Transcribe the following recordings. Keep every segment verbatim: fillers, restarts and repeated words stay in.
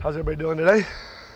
How's everybody doing today?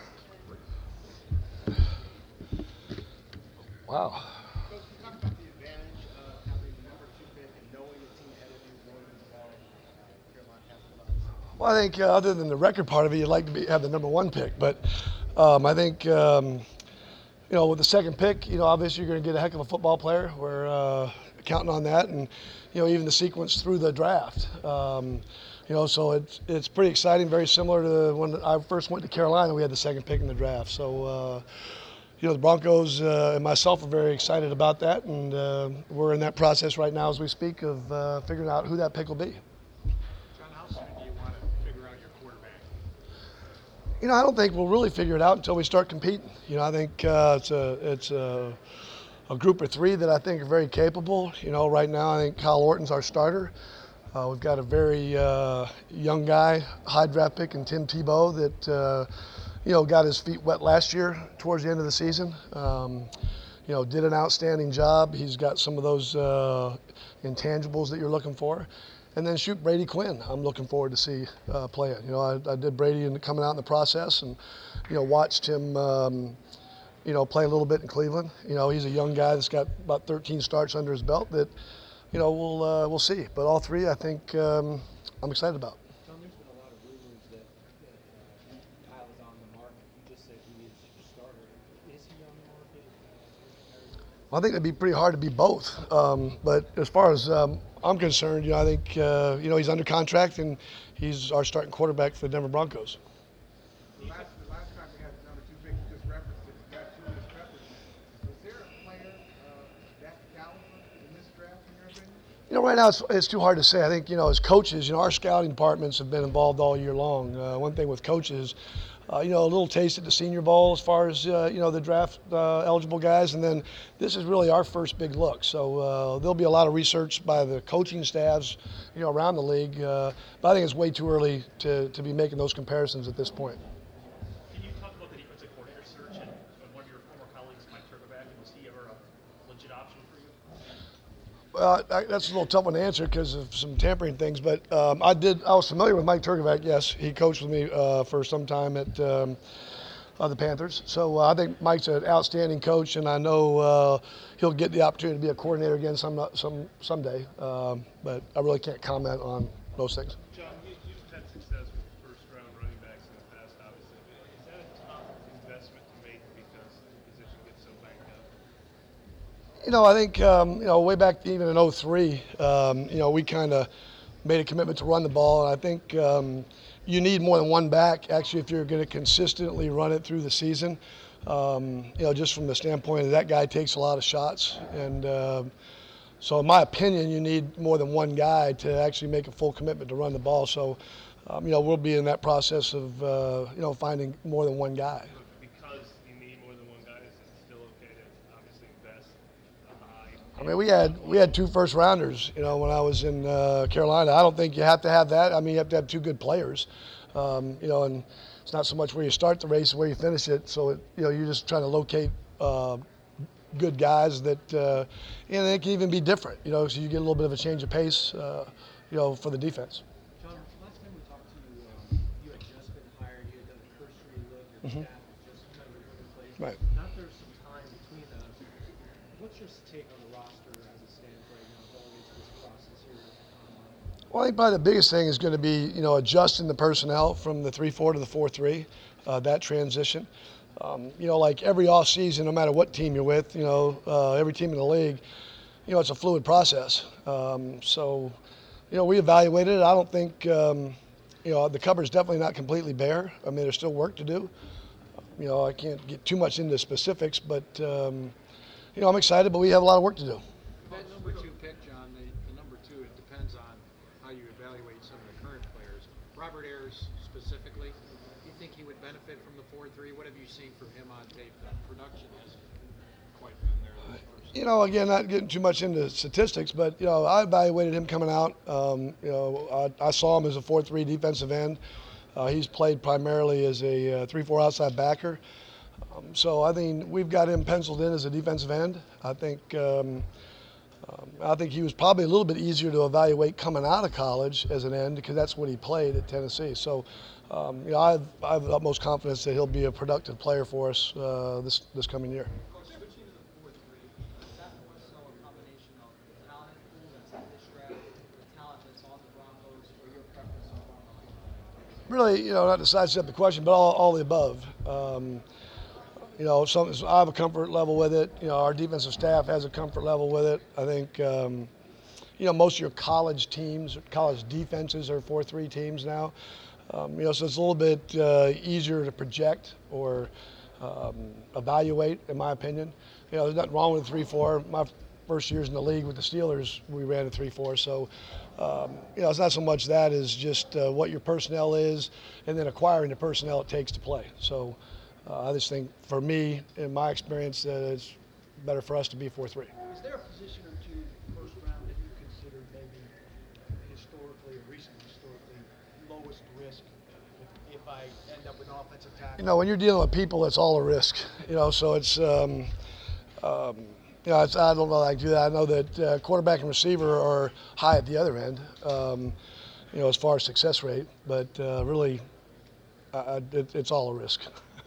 Wow. Coach, can you talk about the advantage of having the number two pick and knowing the team ahead of you, knowing the talent uh, Carolina has on offense? Well, I think uh, other than the record part of it, you'd like to be, have the number one pick. But um, I think, um, you know, with the second pick, you know, obviously you're going to get a heck of a football player. We're uh, counting on that. And, you know, even the sequence through the draft. Um, you know, so it's, it's pretty exciting, very similar to when I first went to Carolina. We had the second pick in the draft. So, uh, you know, the Broncos uh, and myself are very excited about that. And uh, we're in that process right now as we speak of uh, figuring out who that pick will be. John, how soon do you want to figure out your quarterback? You know, I don't think we'll really figure it out until we start competing. You know, I think uh, it's a it's a, a group of three that I think are very capable. You know, right now I think Kyle Orton's our starter. Uh, we've got a very uh, young guy, high draft pick, in Tim Tebow that uh, you know got his feet wet last year towards the end of the season. Um, you know, did an outstanding job. He's got some of those uh, intangibles that you're looking for. And then shoot Brady Quinn, I'm looking forward to see uh, play it. You know, I, I did Brady in, coming out in the process, and you know, watched him, um, you know, play a little bit in Cleveland. You know, he's a young guy that's got about thirteen starts under his belt. That, you know, we'll uh, we'll see. But all three, I think, um, I'm excited about. John, there's been a lot of rumors that, that uh, Kyle is on the market. You just said he is a starter. Is he on the market? Well, I think it'd be pretty hard to be both. Um, but as far as um, I'm concerned, you know, I think uh, you know he's under contract and he's our starting quarterback for the Denver Broncos. The last, the last time we had the number two pick, you just referenced it. You got Julius Peppers. Was there a player uh, that caliber in this draft, in your opinion? You know, right now it's, it's too hard to say. I think, you know, as coaches, you know, our scouting departments have been involved all year long. Uh, one thing with coaches, uh, you know, a little taste at the Senior Bowl as far as, uh, you know, the draft uh, eligible guys. And then this is really our first big look. So uh, there'll be a lot of research by the coaching staffs, you know, around the league. Uh, but I think it's way too early to, to be making those comparisons at this point. Can you talk about the defensive coordinator search and, and one of your former colleagues, Mike Turkovac, was he ever a legit option for you? Well, I, that's a little tough one to answer because of some tampering things. But um, I did. I was familiar with Mike Turkovac. Yes, he coached with me uh, for some time at um, uh, the Panthers. So uh, I think Mike's an outstanding coach, and I know uh, he'll get the opportunity to be a coordinator again some some someday. Um, but I really can't comment on those things. John, you, you've had success with first-round running backs in the past, obviously. Is that a tough investment to make because the position gets so banged up? You know, I think, um, you know, way back even in oh three, um, you know, we kind of made a commitment to run the ball. And I think um, you need more than one back, actually, if you're going to consistently run it through the season. Um, you know, just from the standpoint of that guy takes a lot of shots. And uh, so in my opinion, you need more than one guy to actually make a full commitment to run the ball. So, um, you know, we'll be in that process of, uh, you know, finding more than one guy. Because you need more than one guy, is it still okay to obviously invest a high? I mean, we had we had two first rounders, you know, when I was in uh, Carolina. I don't think you have to have that. I mean, you have to have two good players, um, you know, and it's not so much where you start the race, where you finish it. So, it, you know, you're just trying to locate uh, good guys that, uh, and they can even be different, you know, so you get a little bit of a change of pace, uh, you know, for the defense. John, last time we talked to you, um, you had just been hired. You had done a cursory look. Your Mhm. staff was just kind of in place. Right. Now there's some time between those. What's your take on the roster as it stands right now going into this process here? Um, Well, I think probably the biggest thing is going to be, you know, adjusting the personnel from the three four to the four three, uh, that transition. Um, you know, like every offseason, no matter what team you're with, you know, uh, every team in the league, you know, it's a fluid process. Um, so, you know, we evaluated it. I don't think, um, you know, the cupboard's definitely not completely bare. I mean, there's still work to do. You know, I can't get too much into specifics, but, um, you know, I'm excited, but we have a lot of work to do. That number two pick, John, the, the number two, it depends on how you evaluate some of the current players. Robert Ayers specifically, do you think he would benefit from the four three? What have you seen from him on tape? The production hasn't quite been there this first. You know, again, not getting too much into statistics, but, you know, I evaluated him coming out. Um, you know, I, I saw him as a four three defensive end. Uh, he's played primarily as a uh, three four outside backer. Um, so I think we've got him penciled in as a defensive end. I think, um, Um, I think he was probably a little bit easier to evaluate coming out of college as an end because that's what he played at Tennessee. So, um, you know, I have, I have the utmost confidence that he'll be a productive player for us uh, this this coming year. Coach, switching to the four three, is that more so a combination of the talent pool that's in this draft, the talent that's on the Broncos, or your preference on Broncos? Really, you know, not to sidestep the question, but all, all the above. Um, you know, some, I have a comfort level with it. You know, our defensive staff has a comfort level with it. I think, um, you know, most of your college teams, college defenses are four three teams now. Um, you know, so it's a little bit uh, easier to project or um, evaluate, in my opinion. You know, there's nothing wrong with three four. My first years in the league with the Steelers, we ran a three four. So, um, you know, it's not so much that as just uh, what your personnel is and then acquiring the personnel it takes to play. So uh, I just think, for me, in my experience, uh, it's better for us to be four three. Is there a position or two first round that you consider maybe historically or recently historically lowest risk if, if I end up with an offensive tackle? You know, when you're dealing with people, it's all a risk. You know, so it's, um, um, you know, it's, I don't know that I can do that. I know that uh, quarterback and receiver are high at the other end, um, you know, as far as success rate. But uh, really, uh, it, it's all a risk.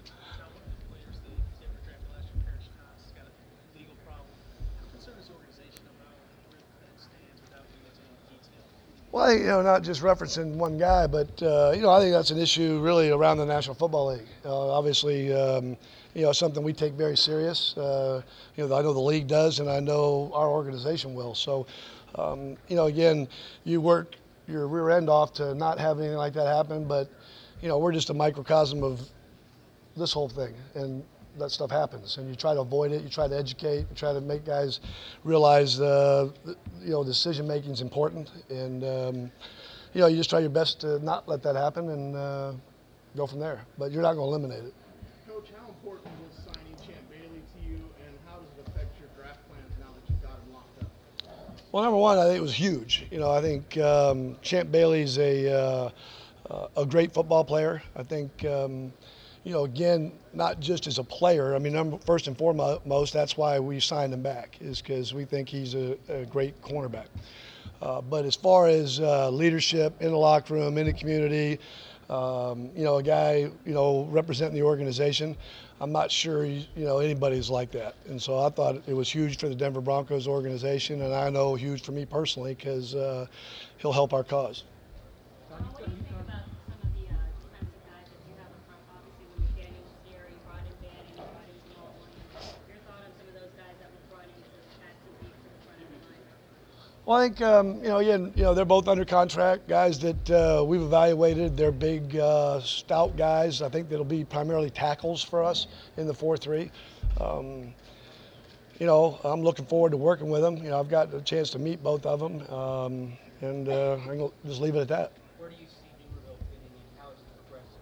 Well, I think, you know, not just referencing one guy, but, uh, you know, I think that's an issue really around the National Football League. Uh, obviously, um, you know, something we take very serious. Uh, you know, I know the league does, and I know our organization will. So, um, you know, again, you work your rear end off to not have anything like that happen, but, you know, we're just a microcosm of this whole thing. And that stuff happens, and you try to avoid it. You try to educate. You try to make guys realize, uh, you know, decision making is important, and um, you know, you just try your best to not let that happen and uh, go from there. But you're not going to eliminate it. Coach, how important was signing Champ Bailey to you, and how does it affect your draft plans now that you've got him locked up? Well, number one, I think it was huge. You know, I think um, Champ Bailey's a uh, a great football player. I think. Um, You know, again, not just as a player. I mean, number, first and foremost, that's why we signed him back, is because we think he's a, a great cornerback. Uh, but as far as uh, leadership in the locker room, in the community, um, you know, a guy, you know, representing the organization, I'm not sure, you know, anybody's like that. And so I thought it was huge for the Denver Broncos organization, and I know huge for me personally because uh, he'll help our cause. Well, what do you think about some of the uh, defensive guys that you have in front? Obviously, when McDaniel was here, you brought in Bannon, you brought in Jamal Williams. Your thought on some of those guys that were brought in to add some beef to the front of the line? Well, I think, um, you know, again, you know, they're both under contract, guys that uh, we've evaluated. They're big, uh, stout guys. I think that'll be primarily tackles for us in the four three. Um, you know, I'm looking forward to working with them. You know, I've got a chance to meet both of them, um, and uh, I'm going to just leave it at that. Where do you see Neuberville fitting in? How is it progressing?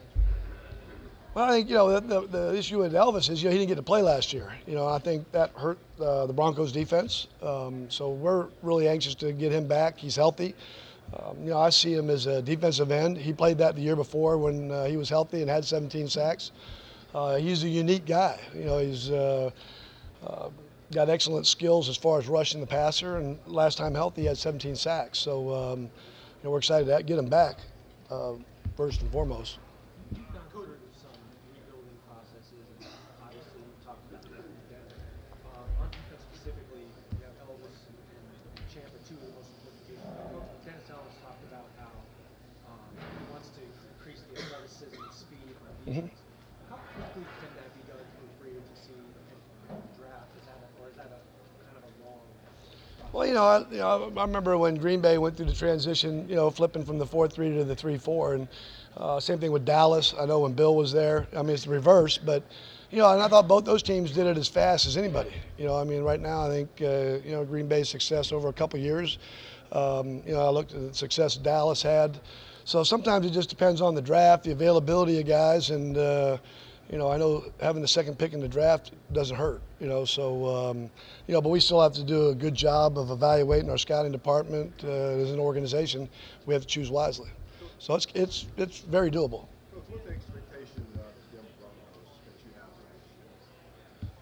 Well, I think, you know, the, the, the issue with Elvis is, you know, he didn't get to play last year. You know, I think that hurt uh, the Broncos defense. Um, so we're really anxious to get him back. He's healthy. Um, you know, I see him as a defensive end. He played that the year before when uh, he was healthy and had seventeen sacks. Uh, he's a unique guy. You know, he's uh, uh, got excellent skills as far as rushing the passer. And last time healthy, he had seventeen sacks. So, um, you know, we're excited to get him back, uh, first and foremost. You've gone through some rebuilding processes, and obviously you talked about that in Denver. Um, on defense specifically, you have Elvis and Champ are two of the most important pieces. Coach McDaniel has talked about how um, he wants to increase the athleticism and speed on defense. Mm-hmm. How quickly can that be done through free agency and draft? Is that a, or is that a kind of a long process? Well, you know, I, you know, I remember when Green Bay went through the transition, you know, flipping from the four three to the three four, and uh, same thing with Dallas. I know when Bill was there. I mean, it's the reverse, but, you know, and I thought both those teams did it as fast as anybody. You know, I mean, right now I think, uh, you know, Green Bay's success over a couple of years. Um, you know, I looked at the success Dallas had. So sometimes it just depends on the draft, the availability of guys, and, uh, you know, I know having the second pick in the draft doesn't hurt, you know, so, um, you know, but we still have to do a good job of evaluating our scouting department uh, as an organization. We have to choose wisely. So it's, it's, it's very doable. Coach, what the expectation uh, of the Denver Broncos that you have for next year?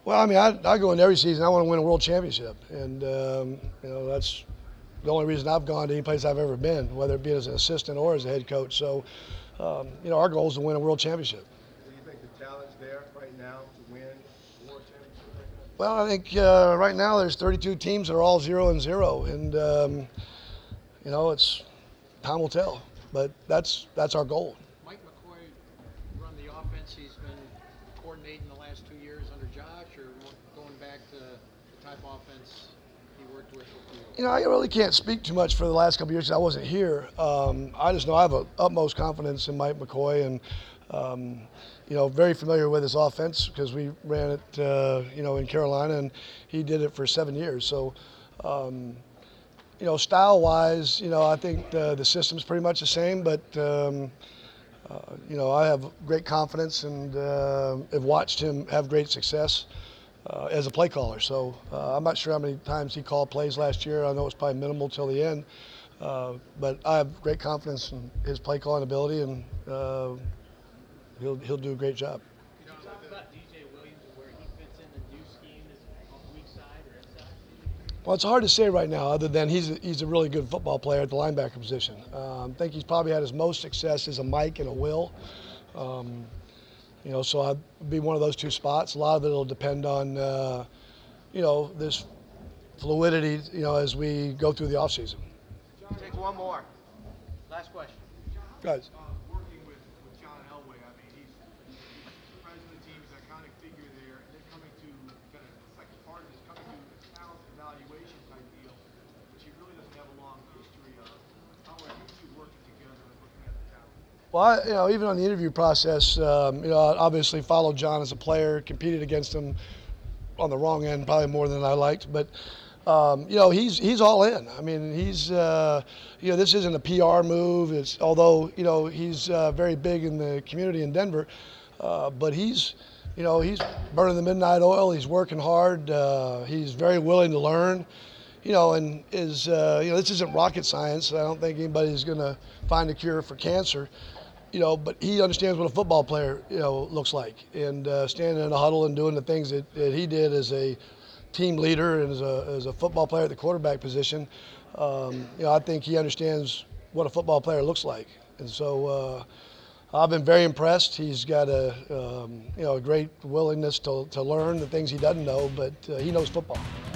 Well, I mean, I, I go into every season. I want to win a world championship, and um, you know that's the only reason I've gone to any place I've ever been, whether it be as an assistant or as a head coach. So, um, you know, our goal is to win a world championship. Do you think the talent's there right now to win the world championship right now? Well, I think uh, right now there's thirty-two teams that are all zero and zero, and um, you know, it's time will tell. But that's that's our goal. Mike McCoy run the offense he's been coordinating the last two years under Josh, or going back to the type of offense he worked with with you? You know, I really can't speak too much for the last couple of years 'cause I wasn't here. Um, I just know I have a utmost confidence in Mike McCoy, and um, you know, very familiar with his offense because we ran it, uh, you know, in Carolina, and he did it for seven years. So, um, you know, style-wise, you know, I think the, the system's pretty much the same, but um, uh, you know, I have great confidence and uh, have watched him have great success uh, as a play caller. So uh, I'm not sure how many times he called plays last year. I know it's probably minimal till the end, uh, but I have great confidence in his play calling ability, and uh, he'll he'll do a great job. You know, talk about D J Williams and where he fits in the new scheme, is on the weak side or inside? Well, it's hard to say right now, other than he's a, he's a really good football player at the linebacker position. Um, I think he's probably had his most success as a Mike and a Will. Um, you know, so I'd be one of those two spots. A lot of it will depend on, uh, you know, this fluidity, you know, as we go through the offseason. Take one more. Last question. Guys. Uh, working with, with John Elway, I mean, he's, he's president of the team, he's an iconic figure there, and then coming to kind of the second part of this, coming to a talent evaluation type deal, which he really doesn't have a long history of. How are you two working together and looking at the talent? Well, I, you know, even on the interview process, um, you know, I obviously followed John as a player, competed against him on the wrong end probably more than I liked, but um, you know, he's he's all in. I mean, he's uh, you know, this isn't a P R move. It's although you know he's uh, very big in the community in Denver, uh, but he's you know he's burning the midnight oil. He's working hard. Uh, he's very willing to learn. You know, and is uh, you know, this isn't rocket science. I don't think anybody's going to find a cure for cancer. You know, but he understands what a football player, you know, looks like, and uh, standing in a huddle and doing the things that, that he did as a team leader and as a, as a football player at the quarterback position. Um, you know, I think he understands what a football player looks like, and so uh, I've been very impressed. He's got a um, you know a great willingness to to learn the things he doesn't know, but uh, he knows football.